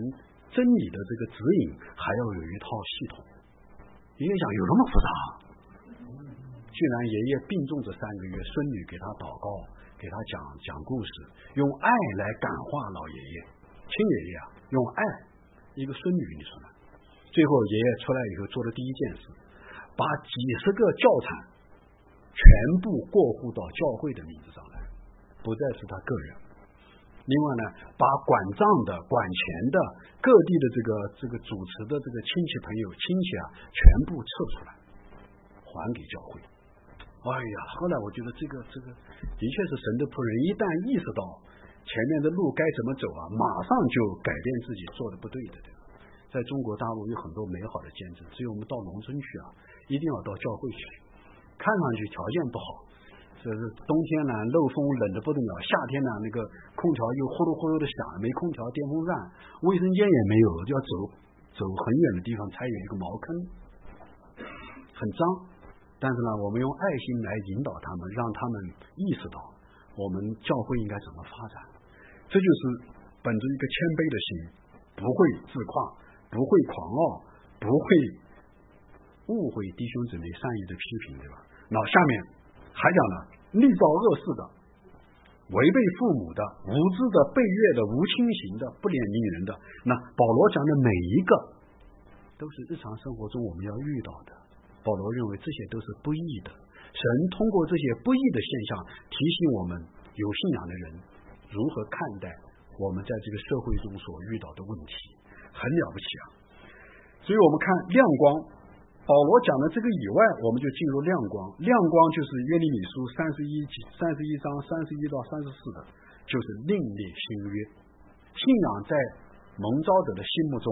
真理的这个指引还要有一套系统。爷爷讲有那么复杂？居然爷爷病重这三个月，孙女给他祷告，给他讲讲故事，用爱来感化老爷爷。亲爷爷啊，用爱，一个孙女，你说呢？最后爷爷出来以后做的第一件事，把几十个教产全部过户到教会的名字上来，不再是他个人。另外呢，把管账的、管钱的、各地的这个这个主持的这个亲戚朋友、亲戚啊，全部撤出来，还给教会。哎呀，后来我觉得这个这个的确是神的仆人，一旦意识到前面的路该怎么走啊，马上就改变自己做的不对的，对吧？在中国大陆有很多美好的见证，只有我们到农村去啊，一定要到教会去。看上去条件不好，这是冬天呢漏风冷得不得了，夏天呢那个空调又呼噜呼噜的响，没空调电风扇，卫生间也没有，就要走走很远的地方才有一个茅坑，很脏。但是呢，我们用爱心来引导他们，让他们意识到我们教会应该怎么发展。这就是本着一个谦卑的心，不会自夸，不会狂傲，不会误会弟兄姊妹善意的批评，对吧？那下面还讲了，立造恶事的、违背父母的、无知的、背越的、无亲行的、不怜悯人的，那保罗讲的每一个都是日常生活中我们要遇到的。保罗认为这些都是不义的，神通过这些不义的现象提醒我们有信仰的人如何看待我们在这个社会中所遇到的问题，很了不起啊。所以我们看亮光，保罗讲的这个以外，我们就进入亮光。亮光就是约利米书三十一三十一章三十一到三十四的，就是另立新约。信仰在蒙召者的心目中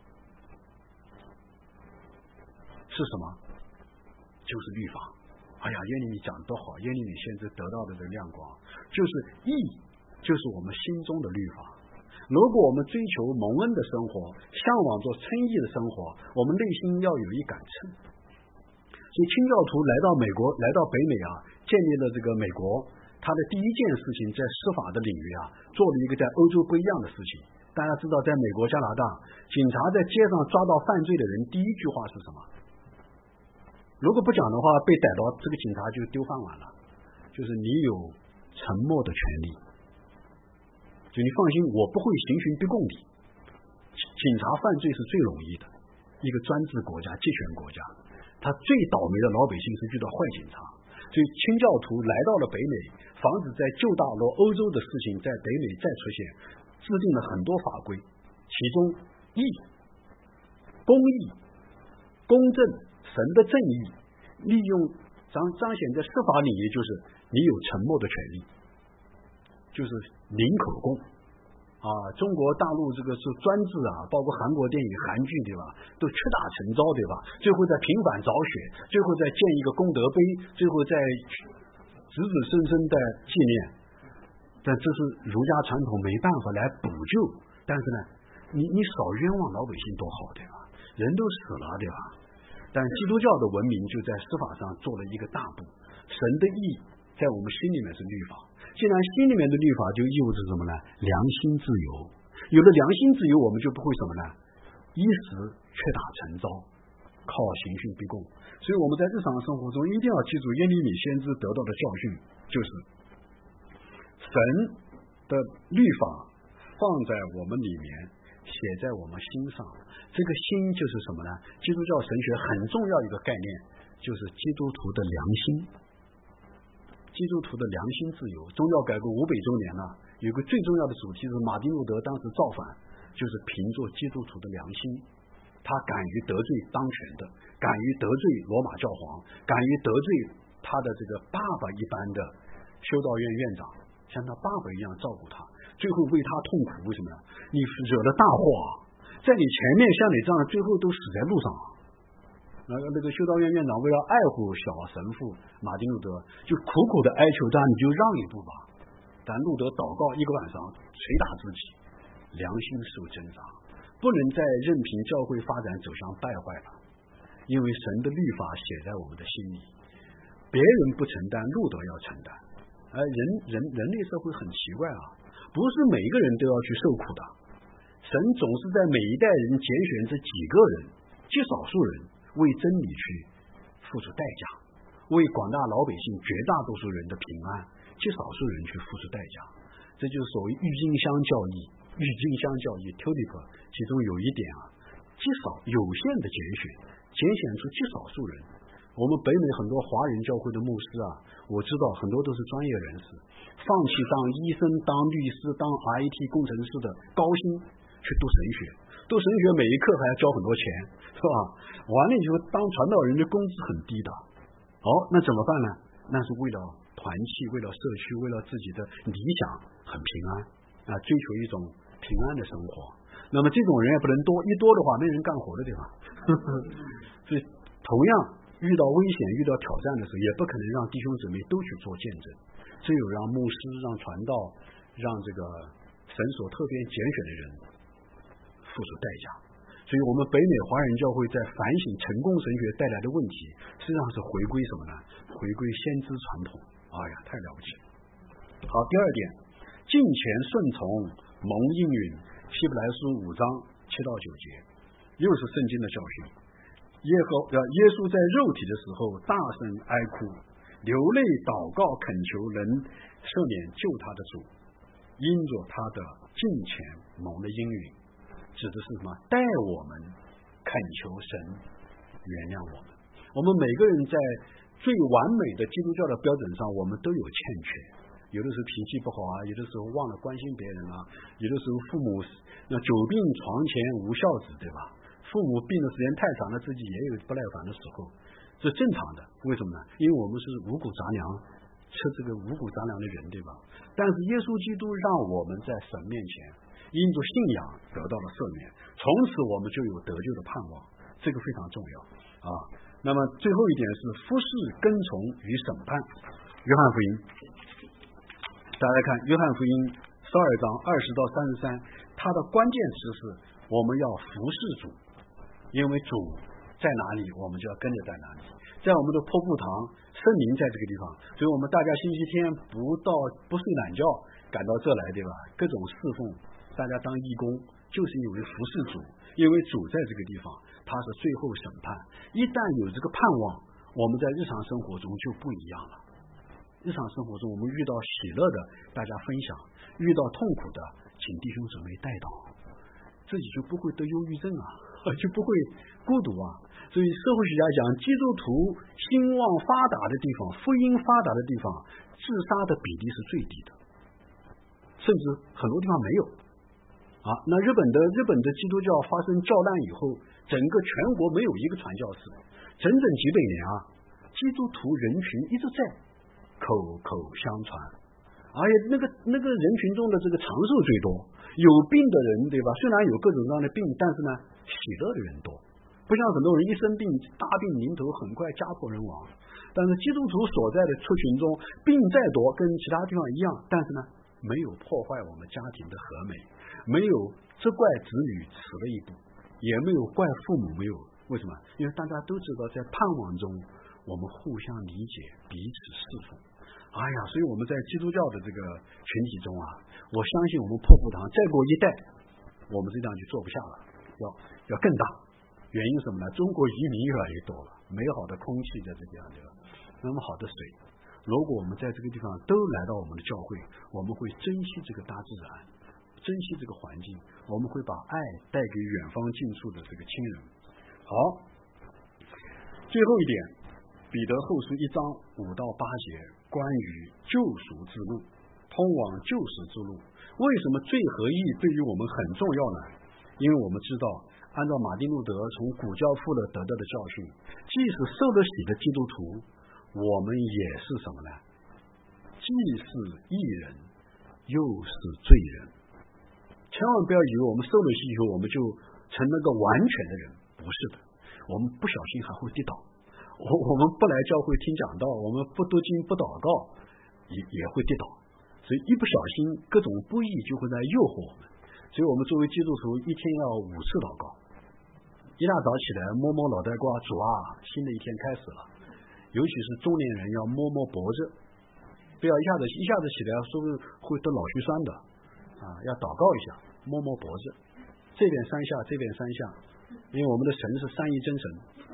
是什么？就是律法。哎呀，耶利米讲的多好，耶利米先知得到的这个亮光，就是义，就是我们心中的律法。如果我们追求蒙恩的生活，向往做称义的生活，我们内心要有一杆秤。所以清教徒来到美国，来到北美啊，建立了这个美国，他的第一件事情在司法的领域啊，做了一个在欧洲不一样的事情。大家知道，在美国、加拿大，警察在街上抓到犯罪的人，第一句话是什么？如果不讲的话，被逮到，这个警察就丢饭碗了。就是你有沉默的权利，就你放心，我不会刑讯逼供你。警察犯罪是最容易的，一个专制国家、集权国家，他最倒霉的老百姓是遇到坏警察。所以清教徒来到了北美，防止在旧大陆、欧洲的事情在北美再出现，制定了很多法规，其中义、公义、公正、神的正义，利用彰彰显在司法领域，就是你有沉默的权利，就是零口供啊。中国大陆这个是专制啊，包括韩国电影、韩剧，对吧？都屈打成招，对吧？最后再平反找血，最后再建一个功德碑，最后再子子孙孙的纪念。但这是儒家传统没办法来补救。但是呢，你你少冤枉老百姓多好，对吧？人都死了，对吧？但基督教的文明就在司法上做了一个大步。神的义在我们心里面是律法，既然心里面的律法就意味着什么呢？良心自由。有了良心自由，我们就不会什么呢？一时屈打成招，靠刑讯逼供。所以我们在日常生活中一定要记住耶利米先知得到的教训，就是神的律法放在我们里面，写在我们心上。这个心就是什么呢？基督教神学很重要一个概念，就是基督徒的良心。基督徒的良心自由。宗教改革五百周年了，有个最重要的主题是马丁路德当时造反，就是凭着基督徒的良心，他敢于得罪当权的，敢于得罪罗马教皇，敢于得罪他的这个爸爸一般的修道院院长，像他爸爸一样照顾他，最后为他痛苦。为什么呢？你惹了大祸，在你前面像你这样，最后都死在路上。那个那个修道院院长为了爱护小神父马丁路德，就苦苦的哀求他，你就让一步吧。但路德祷告一个晚上，捶打自己，良心受挣扎，不能再任凭教会发展走向败坏了。因为神的律法写在我们的心里，别人不承担，路德要承担。而人人人类社会很奇怪啊，不是每一个人都要去受苦的。 神总是在每一代人拣选这几个人，极少数人为真理去付出代价，为广大老百姓绝大多数人的平安，极少数人去付出代价。这就是所谓郁金香教义，郁金香教义 tulip 其中有一点啊，极少有限的拣选，拣选出极少数人。我们北美很多华人教会的牧师啊，我知道很多都是专业人士，放弃当医生、当律师、当 I T 工程师的高薪去读神学，读神学每一课还要交很多钱，是吧？完了以后当传道人的工资很低的。哦，那怎么办呢？那是为了团契，为了社区，为了自己的理想很平安啊，追求一种平安的生活。那么这种人也不能多，一多的话没人干活的地方。所以同样遇到危险、遇到挑战的时候，也不可能让弟兄姊妹都去做见证，只有让牧师、让传道、让这个神所特别拣选的人付出代价。所以我们北美华人教会在反省成功神学带来的问题，实际上是回归什么呢？回归先知传统。哎呀，太了不起了。好，第二点，敬虔顺从蒙应允，希伯来书五章七到九节，又是圣经的教训。耶和呃耶稣在肉体的时候大声哀哭，流泪祷告恳求人赦免救他的主，因着他的敬虔蒙的应允，指的是什么？带我们恳求神原谅我们。我们每个人在最完美的基督教的标准上，我们都有欠缺。有的时候脾气不好啊，有的时候忘了关心别人啊，有的时候父母那久病床前无孝子，对吧？父母病的时间太长了，自己也有不耐烦的时候，是正常的。为什么呢？因为我们是五谷杂粮，吃这个五谷杂粮的人，对吧？但是耶稣基督让我们在神面前因着信仰得到了赦免，从此我们就有得救的盼望，这个非常重要啊。那么最后一点是服侍、跟从与审判。约翰福音，大家看约翰福音十二章二十到三十三，它的关键词是我们要服侍主，因为主在哪里，我们就要跟着在哪里。在我们的破布堂，圣灵在这个地方，所以我们大家星期天不到不睡懒觉赶到这来，对吧？各种侍奉，大家当义工，就是因为服侍主，因为主在这个地方，他是最后审判。一旦有这个盼望，我们在日常生活中就不一样了。日常生活中我们遇到喜乐的大家分享，遇到痛苦的请弟兄姊妹带祷，自己就不会得忧郁症啊，就不会孤独啊。所以社会学家讲，基督徒兴旺发达的地方，福音发达的地方，自杀的比例是最低的，甚至很多地方没有啊。那日本的日本的基督教发生教难以后，整个全国没有一个传教士，整整几百年啊，基督徒人群一直在口口相传，而且那个那个人群中的这个长寿最多，有病的人，对吧？虽然有各种各样的病，但是呢，喜乐的人多。不像很多人一生病大病临头，很快家破人亡。但是基督徒所在的族群中，病再多跟其他地方一样，但是呢，没有破坏我们家庭的和美，没有责怪子女迟了一步，也没有怪父母没有。为什么？因为大家都知道，在盼望中我们互相理解，彼此侍奉。哎呀，所以我们在基督教的这个群体中啊，我相信我们破布堂再过一代，我们这样就做不下了，要要更大。原因是什么呢？中国移民越来越多了，美好的空气在这地方，对吧？那么好的水，如果我们在这个地方都来到我们的教会，我们会珍惜这个大自然，珍惜这个环境，我们会把爱带给远方近处的这个亲人。好，最后一点，彼得后书一章五到八节，关于救赎之路，通往救赎之路。为什么罪和义对于我们很重要呢？因为我们知道，按照马丁路德从古教父了得到的教训，既是受了洗的基督徒，我们也是什么呢？既是义人，又是罪人。千万不要以为我们受了洗以后，我们就成了个完全的人，不是的，我们不小心还会跌倒。我我们不来教会听讲道，我们不读经不祷告，也也会跌倒。所以一不小心，各种不义就会在诱惑我们。所以我们作为基督徒，一天要五次祷告。一大早起来摸摸脑袋瓜，主啊，新的一天开始了。尤其是中年人要摸摸脖子，不要一下子一下子起来，说不定会得脑血栓的啊！要祷告一下，摸摸脖子。 这边三下，这边三下，因为我们的神是三一真神。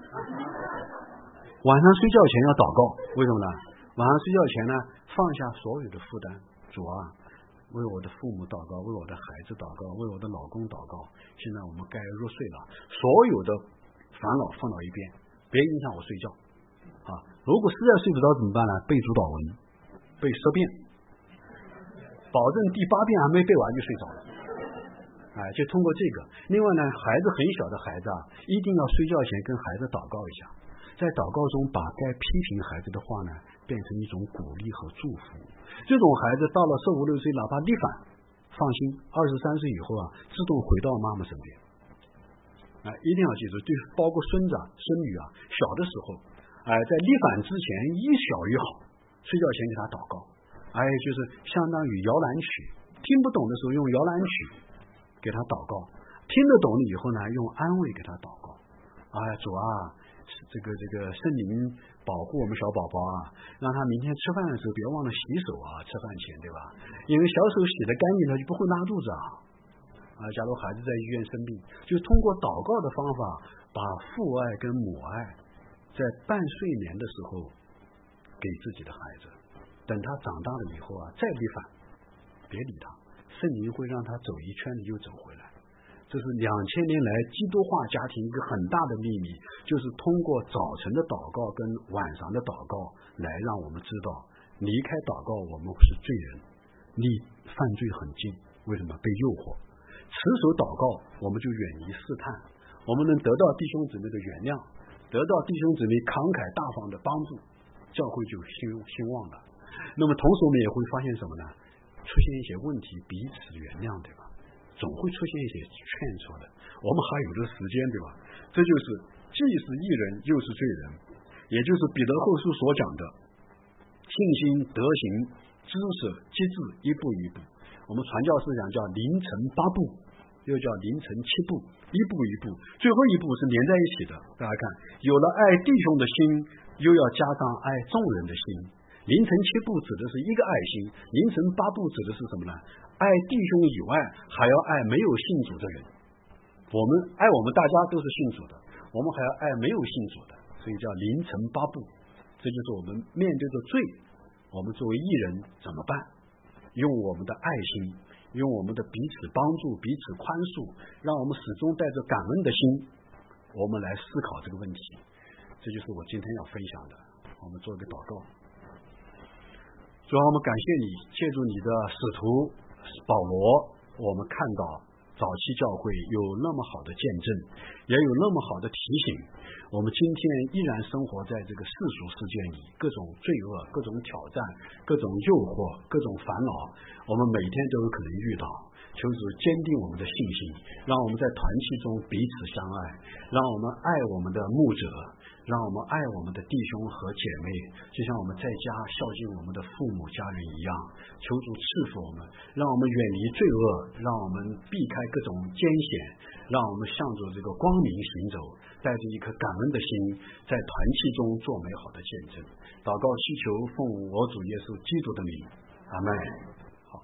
晚上睡觉前要祷告，为什么呢？晚上睡觉前呢，放下所有的负担，主啊，为我的父母祷告，为我的孩子祷告，为我的老公祷告。现在我们该入睡了，所有的烦恼放到一边，别影响我睡觉啊！如果实在睡不着怎么办呢？背主祷文，背十遍，保证第八遍还没背完就睡着了。哎，就通过这个。另外呢，孩子很小的孩子啊，一定要睡觉前跟孩子祷告一下，在祷告中把该批评孩子的话呢，变成一种鼓励和祝福。这种孩子到了十五六岁，哪怕逆反，放心，二十三岁以后啊，自动回到妈妈身边。哎，一定要记住，对，包括孙子啊、孙女啊，小的时候，哎，在逆反之前，越小越好。睡觉前给他祷告，哎，就是相当于摇篮曲，听不懂的时候用摇篮曲给他祷告，听得懂了以后呢，用安慰给他祷告。哎，主啊，这个这个圣灵保护我们小宝宝啊，让他明天吃饭的时候别忘了洗手啊，吃饭前，对吧？因为小手洗得干净了就不会拉肚子啊。啊，假如孩子在医院生病，就通过祷告的方法，把父爱跟母爱在半睡眠的时候给自己的孩子，等他长大了以后啊，再逆反，别理他，圣灵会让他走一圈子又走回来。这是两千年来基督化家庭一个很大的秘密，就是通过早晨的祷告跟晚上的祷告来让我们知道，离开祷告我们是罪人，离犯罪很近。为什么？被诱惑。持守祷告，我们就远离试探，我们能得到弟兄姊妹的原谅，得到弟兄姊妹慷慨大方的帮助，教会就兴兴旺了。那么同时我们也会发现什么呢？出现一些问题，彼此原谅，对吧？总会出现一些劝说的，我们还有这时间，对吧？这就是既是义人又是罪人，也就是彼得后书所讲的信心、德行、知识、机智，一步一步。我们传教思想叫凌晨八步，又叫凌晨七步，一步一步，最后一步是连在一起的。大家看，有了爱弟兄的心，又要加上爱众人的心。凌晨七步指的是一个爱心，凌晨八步指的是什么呢？爱弟兄以外，还要爱没有信主的人。我们爱我们大家都是信主的，我们还要爱没有信主的，所以叫凌晨八步。这就是我们面对着罪，我们作为义人怎么办？用我们的爱心，用我们的彼此帮助、彼此宽恕，让我们始终带着感恩的心，我们来思考这个问题。这就是我今天要分享的。我们做一个祷告。主啊，我们感谢你，借助你的使徒保罗，我们看到早期教会有那么好的见证，也有那么好的提醒。我们今天依然生活在这个世俗世界里，各种罪恶、各种挑战、各种诱惑、各种烦恼，我们每天都有可能遇到。求主坚定我们的信心，让我们在团契中彼此相爱，让我们爱我们的牧者，让我们爱我们的弟兄和姐妹，就像我们在家孝敬我们的父母家人一样。求主赐福我们，让我们远离罪恶，让我们避开各种艰险，让我们向着这个光明行走，带着一颗感恩的心，在团契中做美好的见证。祷告祈求奉我主耶稣基督的名，阿们。